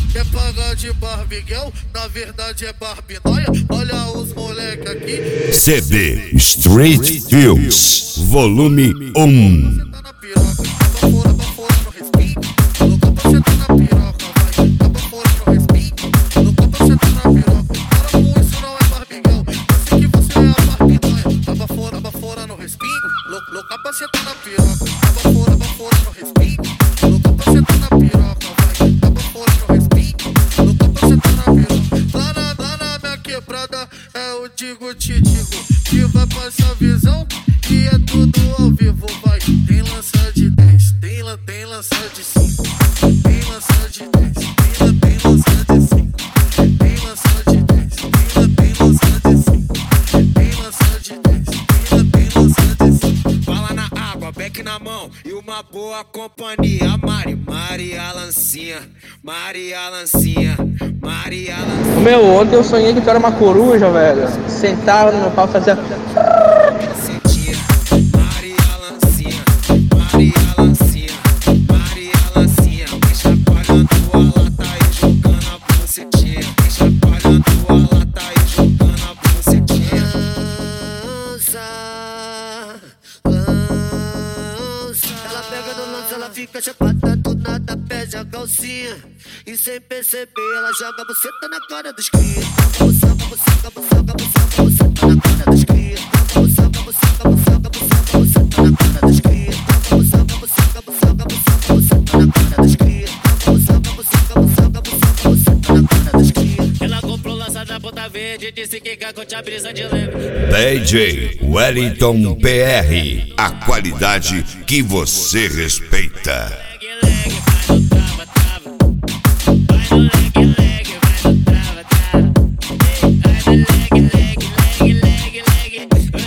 Quer pagar de Barbiguel, na verdade é Barbinóia. Olha os moleque aqui. CD Street Films, volume 1. Tá na piroca, abafora no respingo. Louca pra sentar na piroca, vai. Abafora no respingo. Louca pra sentar na piroca. Para com isso, não é Barbiguel. Eu sei que você é a Barbinóia. Abafora no respingo. Louca pra sentar na piroca. Abafora no respingo. Louca pra sentar na piroca, vai. Abafora no respingo. Louca pra sentar na piroca. Lá na minha quebrada é o digo te digo. Que vai passar visão, que é tudo ao vivo, vai. Tem lança de 10, tem lança de 5. Tem lança de 10, tem lança de 5. Tem lança de 10, tem lança de 5. Tem lança de 10, tem lança de 5. Bala na água, beck na mão e uma boa companhia. Maria Lancinha, Maria Lancinha, Maria Lancinha. Meu, ontem eu sonhei que tu era uma coruja, velho. Sentava no meu pau e fazia... Sentia, Maria Lancinha, Maria Lancinha, Maria Lancinha. Vem chacoalhando a lata e jogando a bucetinha. Vem chacoalhando a lata e jogando a bucetinha. Lança. Ela pega no lance, ela fica chapada, do nada pede a calcinha. E sem perceber, ela joga a buceta na cara dos cria. Buceta na cara dos cria. Buceta na cara dos cria. Buceta na cara dos cria. Ela comprou lança da Ponta Verde, disse que quer curtir a brisa de leve. DJ Wellington PR, a qualidade que você respeita. Leg, vai no trava, trava. Vai no leg, vai no trava, trava. Vai no leg.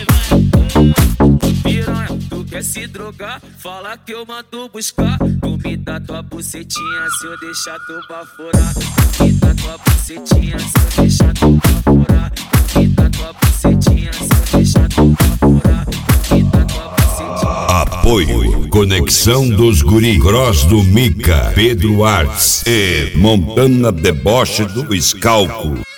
Piranha, tu quer se drogar? Fala que eu mando buscar. Tu me dá tua bucetinha se eu deixar tu baforar. Tu me dá tua bucetinha se eu deixar tu baforar. Tu me dá tua bucetinha se eu deixar tu baforar. Tu me dá tua bucetinha. Apoio Conexão dos Guri, Cross do Mica, Pedro Arts e Montana Deboche do Escalco.